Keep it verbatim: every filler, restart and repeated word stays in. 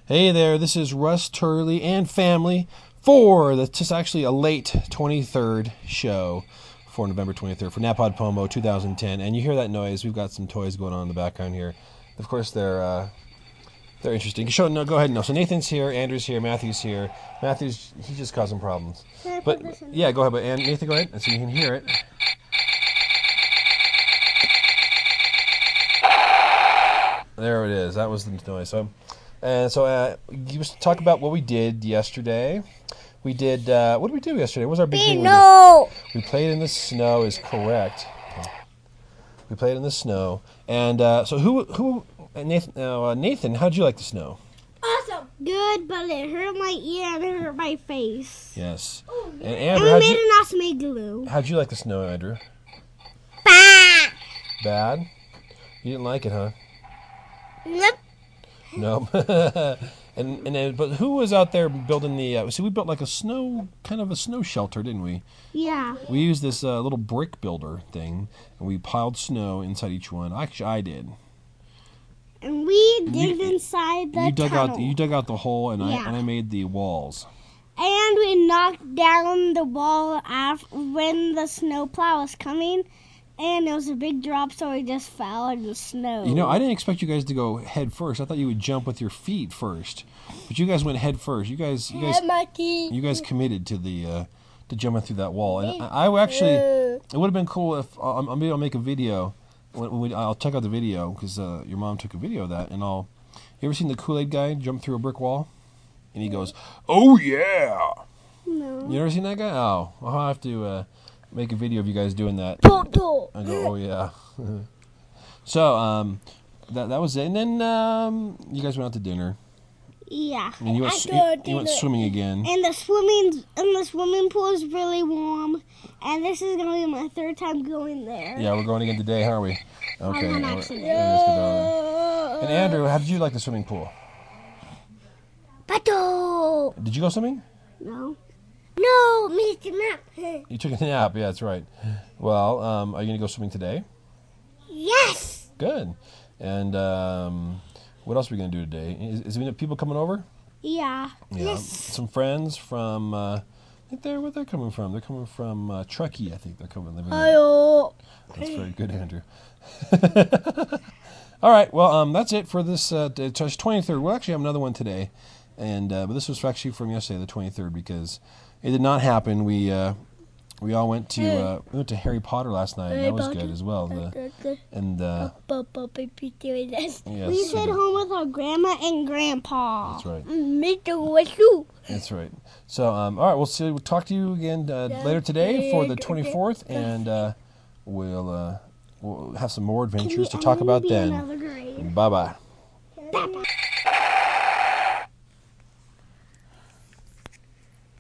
Hey there, this is Russ Turley and family for the just actually a late twenty-third show for November twenty-third for NaPodPoMo two thousand ten. And you hear that noise? We've got some toys going on in the background here. Of course, they're uh, they're interesting. Show no, go ahead. No, so Nathan's here, Andrew's here, Matthew's here. Matthew's he's just causing problems. Can I but put this in yeah, go ahead. But and Nathan, go ahead, and so you can hear it. There it is. That was the noise. So. And so, uh, you was talk about what we did yesterday. We did, uh, what did we do yesterday? What was our big thing? No. We, we played in the snow, is correct. We played in the snow. And uh, so, who, who, uh, Nathan, uh, Nathan, how'd you like the snow? Awesome. Good, but it hurt my ear and it hurt my face. Yes. Oh, and and Andrew, we how'd made you, an awesome igloo. how'd you like the snow, Andrew? Bah. Bad? You didn't like it, huh? Yep. No. and and then, but who was out there building the? Uh, see, we built like a snow kind of a snow shelter, didn't we? Yeah. We used this uh, little brick builder thing, and we piled snow inside each one. Actually, I did. And we You- digged inside the you dug tunnel. out you dug out the hole, and Yeah. I and I made the walls. And we knocked down the wall af- when the snowplow was coming, and it was a big drop, so we just fell in the snow. You know, I didn't expect you guys to go head first. I thought you would jump with your feet first, but you guys went head first. You guys, you guys, you guys committed to the uh, to jumping through that wall. And I, I actually, it would have been cool if uh, maybe I'll make a video. When, when we, I'll check out the video because uh, your mom took a video of that, and I'll. You ever seen the Kool-Aid guy jump through a brick wall? And he goes, "Oh yeah!" No. You never seen that guy? Oh, I'll have to uh, make a video of you guys doing that. Toto. I go, "Oh yeah." So um, that that was it, and then um, you guys went out to dinner, Yeah. and you went I s- go you, you to went the- swimming again. And the swimming and the swimming pool is really warm, and this is gonna be my third time going there. Yeah, we're going again today, aren't we? Okay. On an uh, accident. yeah, let's go down. And Andrew, how did you like the swimming pool? Pato. Did you go swimming? No. No, Mister Nap. You took a nap. Yeah, that's right. Well, um, are you gonna go swimming today? Yes. Good. And um, what else are we gonna do today? Is, is there people coming over? Yeah. Yeah. Yes. Some friends from. Uh, I think they're where they're coming from. They're coming from uh, Truckee. I think they're coming. Living there. Ayo. That's very good, Andrew. All right. Well, um, that's it for this uh, twenty-third. We'll actually have another one today, and uh, but this was actually from yesterday, the twenty-third, because it did not happen. We uh, we all went to uh, we went to Harry Potter last night. And that was good as well. The, and uh, yes, We so stayed good. home with our grandma and grandpa. That's right. Mister Wishu. That's right. So, um, all right, we'll see. We'll talk to you again uh, later today for the twenty-fourth, and uh, we'll uh, we'll have some more adventures to talk about then. Bye bye. Bye bye.